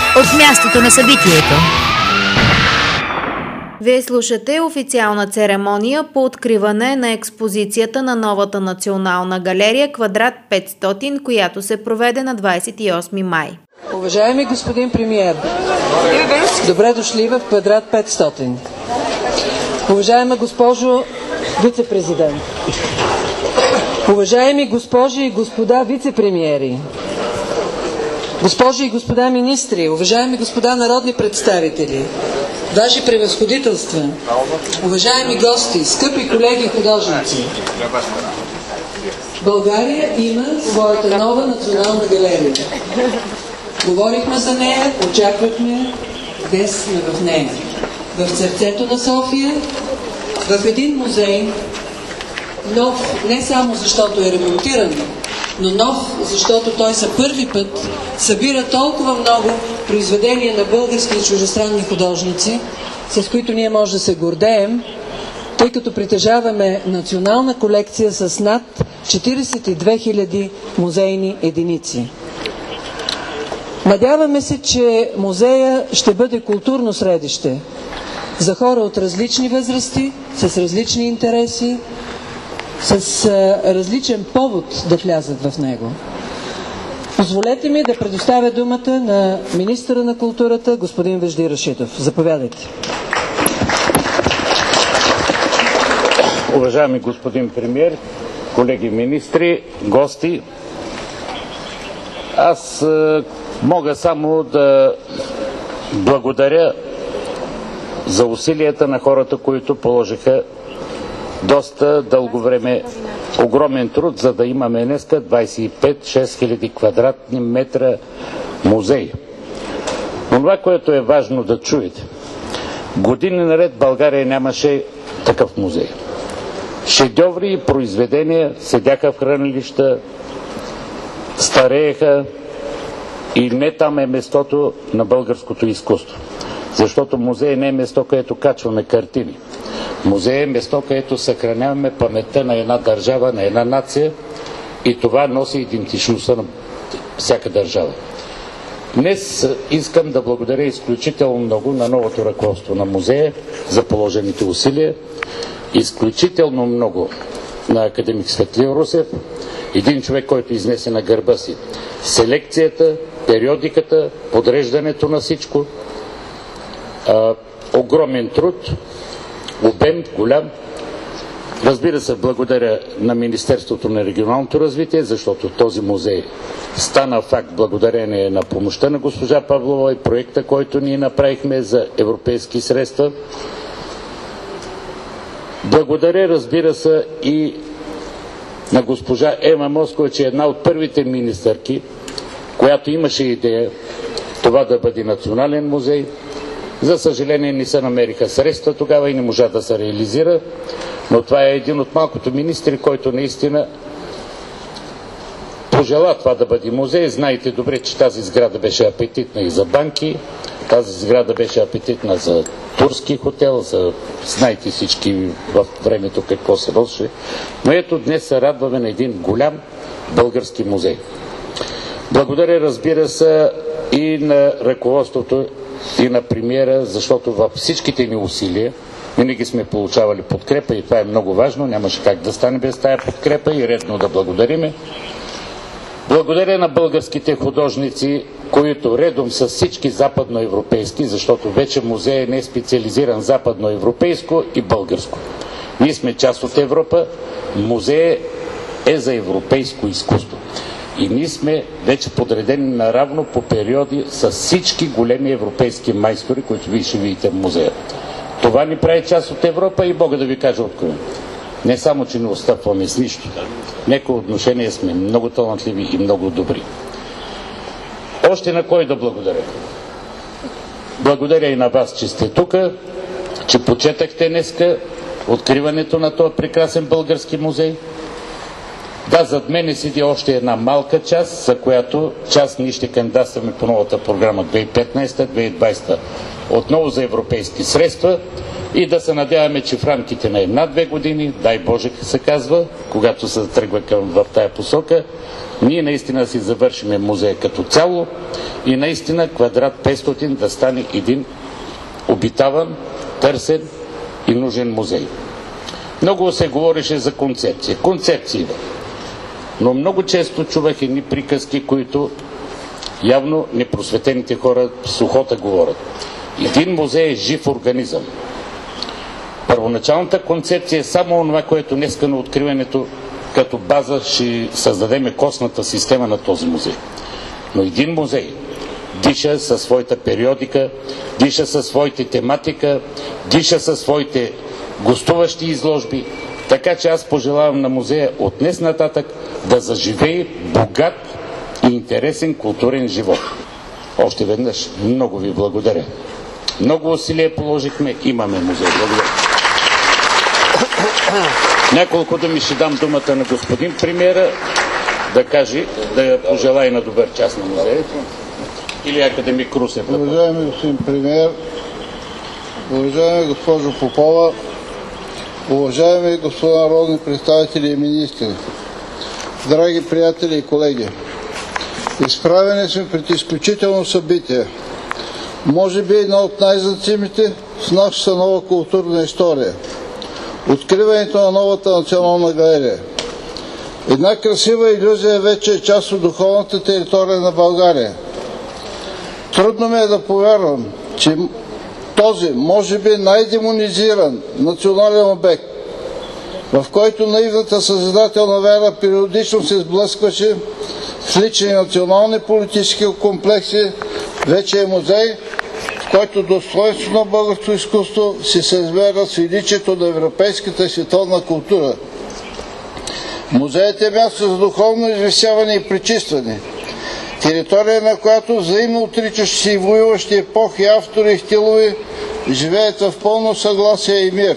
от мястото на събитието. Вие слушате официална церемония по откриване на експозицията на новата национална галерия Квадрат 500, която се проведе на 28 май. Уважаеми господин премиер, добре дошли в Квадрат 500. Уважаема госпожо вице-президент, уважаеми госпожи и господа вице-премиери, госпожи и господа министри, уважаеми господа народни представители, ваши превъзходителства, уважаеми гости, скъпи колеги художници, България има своята нова национална галерия. Говорихме за нея, очаквахме, днес сме в нея. В сърцето на София, в един музей, нов не само защото е ремонтиран, но нов, защото той за първи път събира толкова много произведения на български и чуждестранни художници, с които ние може да се гордеем, тъй като притежаваме национална колекция с над 42 000 музейни единици. Надяваме се, че музея ще бъде културно средище за хора от различни възрасти, с различни интереси, с различен повод да влязат в него. Позволете ми да предоставя думата на министъра на културата, господин Вежди Рашидов. Заповядайте. Уважаеми господин премиер, колеги министри, гости, аз мога само да благодаря за усилията на хората, които положиха доста дълго време огромен труд, за да имаме днеска 25-6 хиляди квадратни метра музей. Но това, което е важно да чуете, години наред България нямаше такъв музей. Шедьоври и произведения седяха в хранилища, старееха и не там е местото на българското изкуство. Защото музей не е место, където качваме картини. Музей е место, където съхраняваме паметта на една държава, на една нация и това носи идентичността на всяка държава. Днес искам да благодаря изключително много на новото ръководство на музея за положените усилия, изключително много на академик Светлин Русев, един човек, който изнесе на гърба си селекцията, периодиката, подреждането на всичко, огромен труд, обем голям. Разбира се, благодаря на Министерството на регионалното развитие, защото този музей стана факт благодарение на помощта на госпожа Павлова и проекта, който ние направихме за европейски средства. Благодаря, разбира се, и на госпожа Ема Москова, че е една от първите министърки, която имаше идея това да бъде национален музей. За съжаление не се намериха средства тогава и не можа да се реализира, но това е един от малкото министри, който наистина пожела това да бъде музей. Знаете добре, че тази сграда беше апетитна и за банки, тази сграда беше апетитна за турски хотел, знаете всички в времето какво се върши. Но ето днес се радваме на един голям български музей. Благодаря, разбира се, и на ръководството и на премиера, защото във всичките ни усилия винаги сме получавали подкрепа и това е много важно. Нямаше как да стане без тая подкрепа и редно да благодариме. Благодаря на българските художници, които редом с всички западноевропейски, защото вече музея не е специализиран западноевропейско и българско. Ние сме част от Европа, музея е за европейско изкуство. И ние сме вече подредени наравно по периоди с всички големи европейски майстори, които вие ще видите в музея. Това ни прави част от Европа и мога да ви кажа откровено. Не само, че не отстъпваме с нищо. В някои отношения сме много талантливи и много добри. Още на кой да благодаря? Благодаря и на вас, че сте тук, че почетахте днеска откриването на този прекрасен български музей. Да, зад мене седи още една малка част, за която част ние ще кандидатстваме по новата програма 2015-2020 отново за европейски средства и да се надяваме, че в рамките на 1-2 години, дай Боже се казва, когато се тръгва в тая посока, ние наистина си завършиме музея като цяло и наистина квадрат 500 да стане един обитаван, търсен и нужен музей. Много се говореше за концепция. Концепции, но много често чувах едни приказки, които явно непросветените хора с ухота говорят. Един музей е жив организъм. Първоначалната концепция е само това, което днеска на откриването като база ще създадем костната система на този музей. Но един музей диша със своята периодика, диша със своите тематика, диша със своите гостуващи изложби. Така че аз пожелавам на музея от днес нататък да заживее богат и интересен културен живот. Още веднъж много ви благодаря. Много усилия положихме, имаме музей. Благодаря. Няколко думи ще дам думата на господин премиера да каже, да я пожелая на добър час на музея. Или академик Русев. Уважаеми господин премиер, уважаема госпожо Попова, уважаеми господа народни представители и министри, драги приятели и колеги, изправени сме пред изключително събитие. Може би една от най-значимите в нашата нова културна история. Откриването на новата национална галерия. Една красива илюзия вече е част от духовната територия на България. Трудно ми е да повярвам, че този, може би най-демонизиран национален обект, в който наивната съзидателна вяра периодично се сблъскваше с лични национални политически комплекси, вече е музей, в който достоинството на българското изкуство се съизмерва с величието на европейската и световна култура. Музеят е място за духовно извисяване и пречистване, територия, на която взаимно отричащи се и воюващи епохи, автори и стилови живеят в пълно съгласие и мир,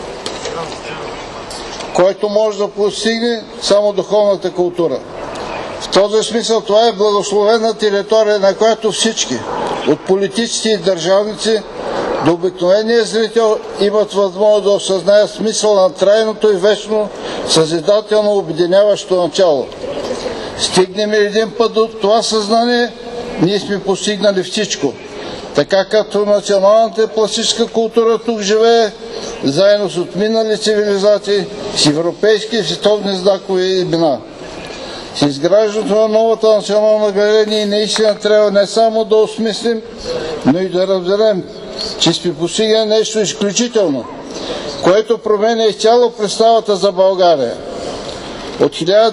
който може да постигне само духовната култура. В този смисъл това е благословена територия, на която всички, от политиците и държавници до обикновения зрител, имат възможност да осъзнаят смисъл на трайното и вечно съзидателно обединяващо начало. Стигнем ли един път до това съзнание, ние сме постигнали всичко. Така като националната пластическа култура тук живее, заедно с отминали цивилизации, с европейски и световни знакови имена. С изграждането на новата национална галерия ние наистина трябва не само да осмислим, но и да разберем, че сме постигнали нещо изключително, което променя изцяло представата за България. От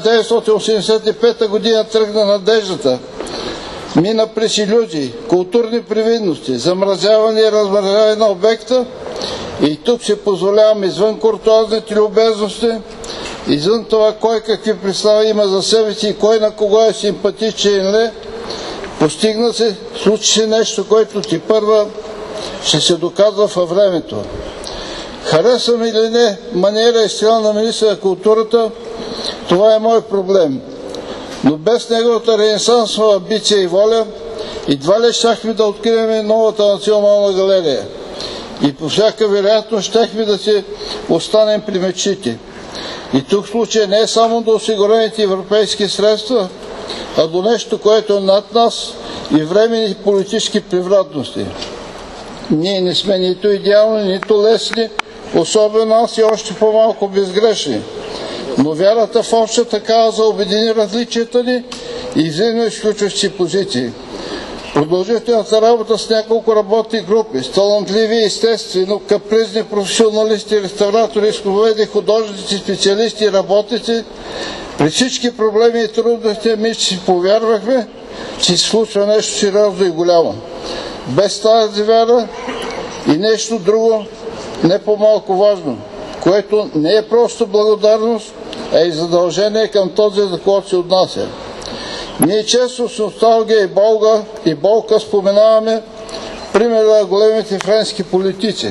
1985 година тръгна надеждата, мина през илюзии, културни привидности, замразяване и размразяване на обекта и тук се позволяваме извън куртуазните любезности, извън това кой какви представи има за себе си и кой на кого е симпатичен или не, постигна се, случи се нещо, което тепърва ще се доказва във времето. Харесвам или не маниера и стила на министъра на културата, това е мой проблем. Но без неговата ренесансова амбиция и воля, едва ли щяхме да открием новата национална галерия. И по всяка вероятност щяхме да се останем при мечтите. И тук случай не е само до осигурените европейски средства, а до нещо, което е над нас и временни политически превратности. Ние не сме нито идеални, нито лесни, особено аз и още по-малко безгрешни. Но вярата в общата кауза обедини различията ни и взаимно изключващи позиции. Продължителната работа с няколко работни групи, с талантливи и естествено капризни професионалисти, реставратори, изковеди, художници, специалисти и работници, при всички проблеми и трудности ми си повярвахме, че се случва нещо сериозно и голямо. Без тази вяра и нещо друго, не по-малко важно, което не е просто благодарност, а и задължение към този, за който се отнася. Ние често с носталгия и болка споменаваме примера на големите френски политици.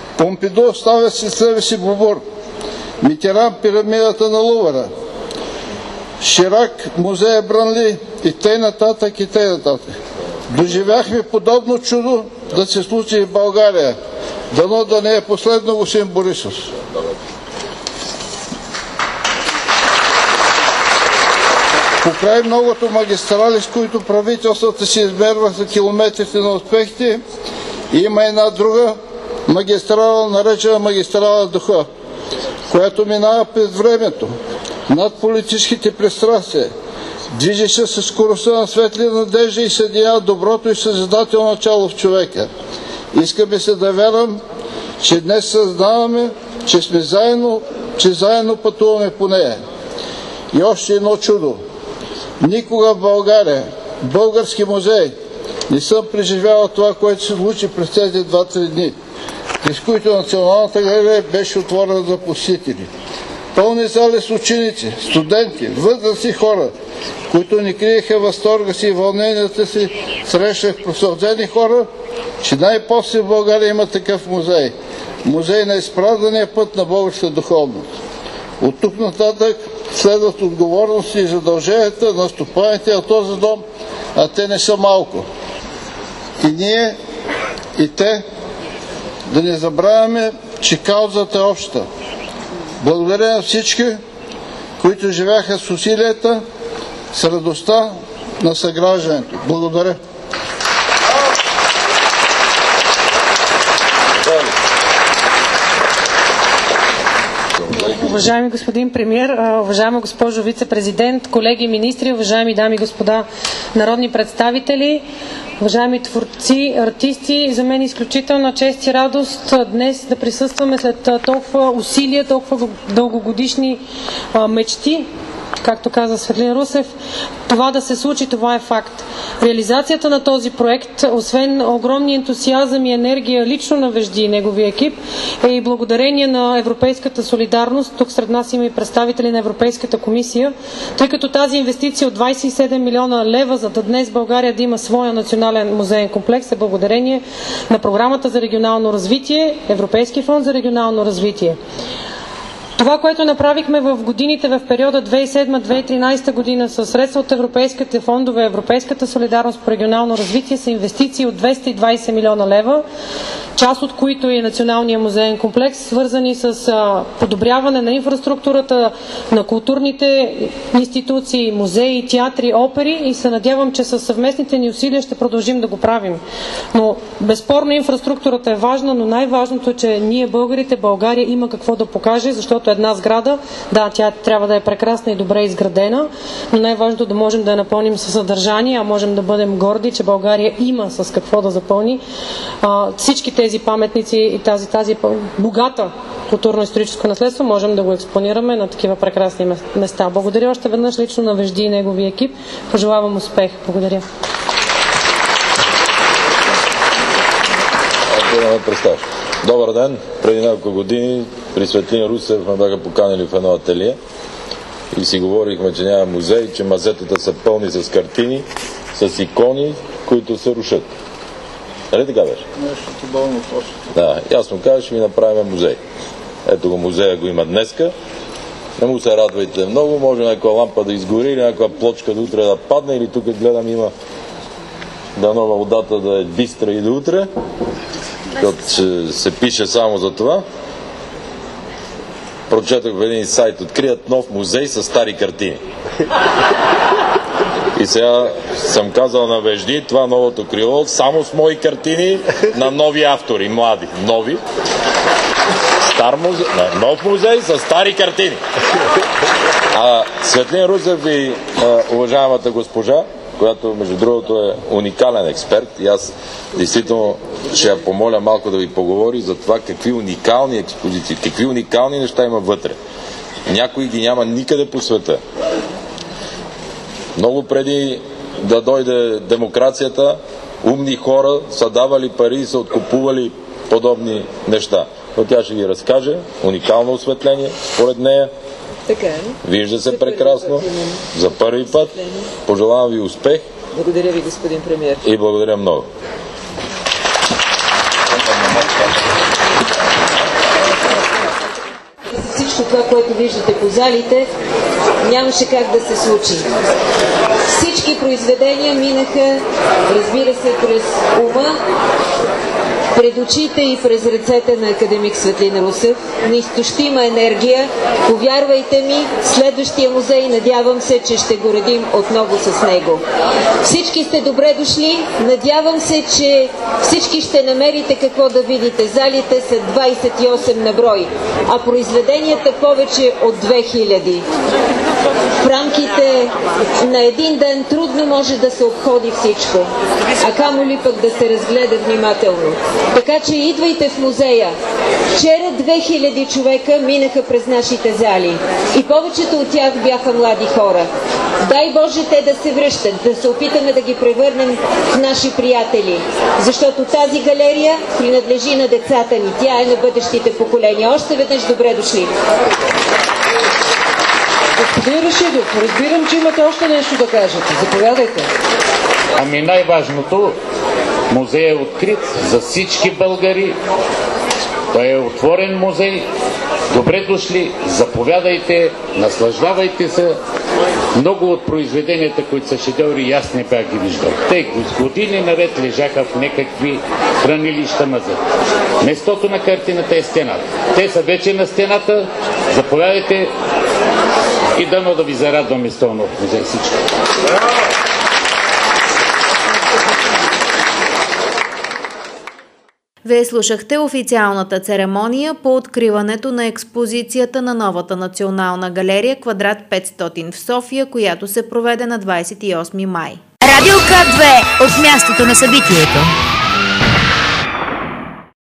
Помпиду оставя след себе си Бобур, Митеран пирамидата на Лувъра, Ширак, музея Брънли и тъй нататък, и тъй нататък. Доживяхме подобно чудо да се случи и в България. Дано да не е последно, господин Борисов. Покрай многото магистрали, с които правителствата се измерваха километрите на успехите, има една друга магистрала, наречена магистрала Духа, която минава през времето, над политическите пристрастия, движи се със скоростта на светли надежди и съединява доброто и съзидателно начало в човека. Искаме се да вярвам, че днес съзнаваме, че сме заедно, че заедно пътуваме по нея. И още едно чудо. Никога в България, български музей, не съм преживявал това, което се случи през тези 2-3 дни, през които Националната галерия беше отворена за посетители. Пълни зали с ученици, студенти, възрастни хора, които не криеха възторга си и вълненията си, срещах просълзени хора, че най-после в България има такъв музей. Музей на изпразнения път на българска духовност. От тук нататък следват отговорности и задълженията на стопаните на този дом, а те не са малко. И ние, и те, да не забравяме, че каузата е обща. Благодаря на всички, които живяха с усилията, с радостта на съграждането. Благодаря. Уважаеми господин премиер, уважаема госпожо вице-президент, колеги министри, уважаеми дами и господа народни представители, уважаеми творци, артисти, за мен е изключителна чест и радост днес да присъстваме след толкова усилия, толкова дългогодишни мечти, както каза Светлин Русев. Това да се случи, това е факт. Реализацията на този проект, освен огромния ентусиазъм и енергия лично на Вежди и неговия екип, е и благодарение на европейската солидарност. Тук сред нас има и представители на Европейската комисия, тъй като тази инвестиция от 27 милиона лева, за да днес България да има своя национален музеен комплекс, е благодарение на Програмата за регионално развитие, Европейски фонд за регионално развитие. Това, което направихме в годините в периода 2007-2013 година със средства от европейските фондове, Европейската солидарност по регионално развитие, са инвестиции от 220 милиона лева, част от които е Националния музеен комплекс, свързани с подобряване на инфраструктурата на културните институции, музеи, театри, опери, и се надявам, че със съвместните ни усилия ще продължим да го правим. Но безспорно инфраструктурата е важна, но най-важното е, че ние българите, България има какво да покаже, защото една сграда, да, тя трябва да е прекрасна и добре изградена, но най-важното да можем да я напълним със съдържание, а можем да бъдем горди, че България има с какво да запълни всички тези паметници и тази богата културно-историческо наследство, можем да го експонираме на такива прекрасни места. Благодаря още веднъж лично на Вежди и неговия екип. Пожелавам успех. Благодаря. Добър ден! Преди няколко години при Светлин Русев ме бяха поканили в едно ателие и си говорихме, че няма музей, че мазетата са пълни с картини, с икони, които се рушат. Нали така беше? Нещо болно точно. Да, и аз му казах, ще ви направим музей. Ето го, музея го има днеска. Не му се радвайте много, може някаква лампа да изгори или някаква плочка до утре да падне, или тук гледам има дано водата да е бистра и до утре, защото се пише само за това. Прочетох в един сайт, открият нов музей с стари картини. И сега съм казал на Вежди, това новото крило, само с мои картини на нови автори, млади, нови. Нов музей с стари картини. Светлин Русев и уважаемата госпожа, която между другото е уникален експерт, и аз действително ще я помоля малко да ви поговори за това какви уникални експозиции, какви уникални неща има вътре. Някой ги няма никъде по света. Много преди да дойде демокрацията, умни хора са давали пари и са откупували подобни неща. Но тя ще ги разкаже. Уникално осветление, според нея. Вижда се прекрасно. За първи път. Пожелавам ви успех. Благодаря ви, господин премиер. И благодаря много. Всичко всичко това, което виждате по залите, нямаше как да се случи. Всички произведения минаха, разбира се, през ума, пред очите и през ръцете на академик Светлин Русев. Неизтощима енергия. Повярвайте ми, следващия музей, надявам се, че ще го редим отново с него. Всички сте добре дошли. Надявам се, че всички ще намерите какво да видите. Залите са 28 на брой, а произведенията повече от 2000. В рамките на един ден трудно може да се обходи всичко, а камо ли пък да се разгледа внимателно. Така че идвайте в музея. Вчера 2000 човека минаха през нашите зали и повечето от тях бяха млади хора. Дай Боже те да се връщат, да се опитаме да ги превърнем в наши приятели, защото тази галерия принадлежи на децата ни, тя е на бъдещите поколения. Още веднъж добре дошли! Господин Рашидов, разбирам, че имате още нещо да кажете. Заповядайте. Ами най-важното, музей е открит за всички българи. Той е отворен музей. Добре дошли, заповядайте, наслаждавайте се. Много от произведенията, които са шедеври, аз не бях ги виждал. Те години наред лежаха в някакви хранилища назад. Местото на картината е стената. Те са вече на стената. Заповядайте и дано да ви зарадваме с този нов музей всички. Вие слушахте официалната церемония по откриването на експозицията на новата национална галерия Квадрат 500 в София, която се проведе на 28 май. Радио К2 от мястото на събитието.